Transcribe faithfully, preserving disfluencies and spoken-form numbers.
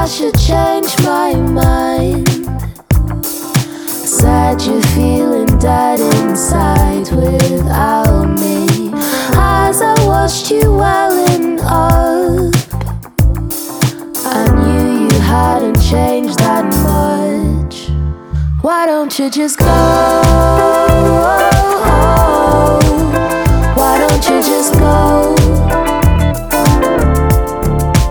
I should change my mind. Said you're feeling dead inside without me. As I watched you welling up, I knew you hadn't changed that much. Why don't you just go? Why don't you just go?